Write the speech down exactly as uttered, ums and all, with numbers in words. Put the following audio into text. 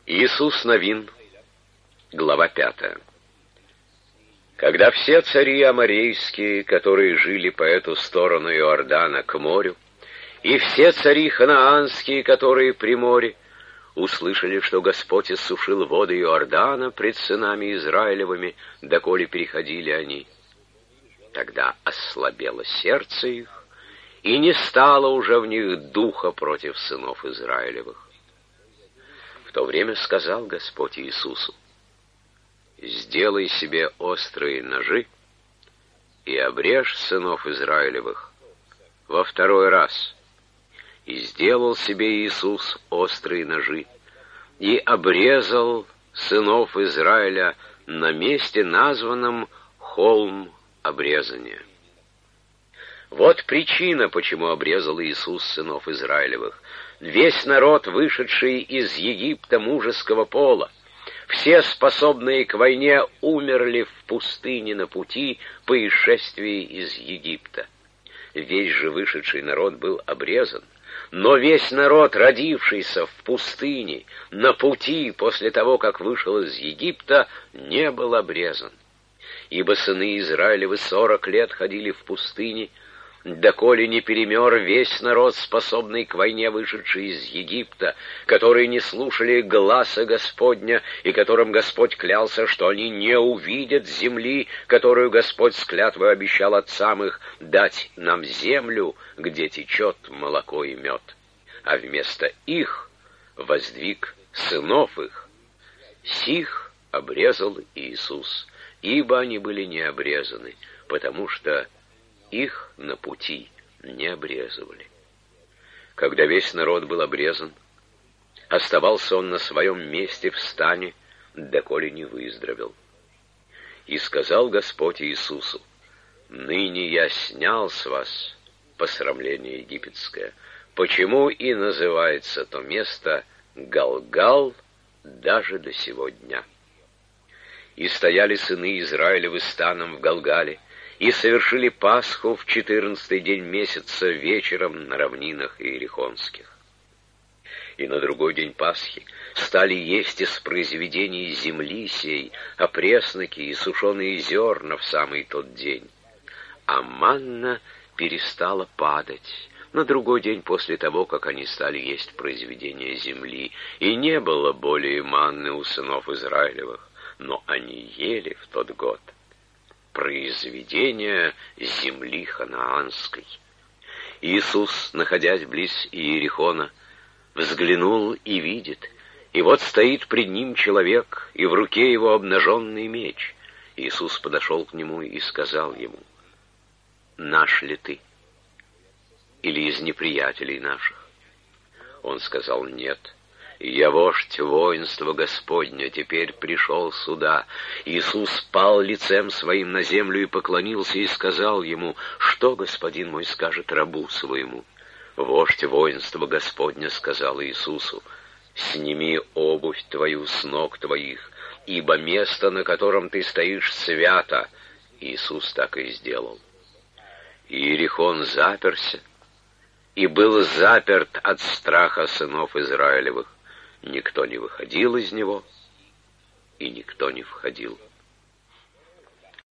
Иисус Новин, глава пятая. Когда все цари аморейские, которые жили по эту сторону Иордана к морю, и все цари ханаанские, которые при море, услышали, что Господь иссушил воды Иордана пред сынами Израилевыми, доколе переходили они, тогда ослабело сердце их, и не стало уже в них духа против сынов Израилевых. В то время сказал Господь Иисусу: «Сделай себе острые ножи и обрежь сынов Израилевых во второй раз». И сделал себе Иисус острые ножи и обрезал сынов Израиля на месте, названном холм обрезания. Вот причина, почему обрезал Иисус сынов Израилевых. Весь народ, вышедший из Египта мужеского пола, все способные к войне, умерли в пустыне на пути по исшествии из Египта. Весь же вышедший народ был обрезан, но весь народ, родившийся в пустыне на пути после того, как вышел из Египта, не был обрезан. Ибо сыны Израилевы сорок лет ходили в пустыне, доколе не перемер весь народ, способный к войне, вышедший из Египта, которые не слушали гласа Господня, и которым Господь клялся, что они не увидят земли, которую Господь с клятвой обещал отцам их дать нам землю, где течет молоко и мед. А вместо их воздвиг сынов их. Сих обрезал Иисус, ибо они были не обрезаны, потому что их на пути не обрезывали. Когда весь народ был обрезан, оставался он на своем месте в стане, доколе не выздоровел. И сказал Господь Иисусу: «Ныне я снял с вас посрамление египетское, почему и называется то место Галгал даже до сего дня». И стояли сыны Израилевы станом в Галгале, и совершили Пасху в четырнадцатый день месяца вечером на равнинах иерихонских. И на другой день Пасхи стали есть из произведений земли сей опресноки и сушеные зерна в самый тот день. А манна перестала падать на другой день после того, как они стали есть произведения земли, и не было более манны у сынов Израилевых, но они ели в тот год произведения земли ханаанской. Иисус, находясь близ Иерихона, взглянул и видит, и вот стоит пред ним человек, и в руке его обнаженный меч. Иисус подошел к нему и сказал ему: «Наш ли ты? Или из неприятелей наших?» Он сказал: «Нет. Я вождь воинства Господня, теперь пришел сюда». Иисус пал лицем своим на землю и поклонился, и сказал ему: «Что господин мой скажет рабу своему?» Вождь воинства Господня сказал Иисусу: «Сними обувь твою с ног твоих, ибо место, на котором ты стоишь, свято». Иисус так и сделал. Иерихон заперся, и был заперт от страха сынов Израилевых. Никто не выходил из него, и никто не входил.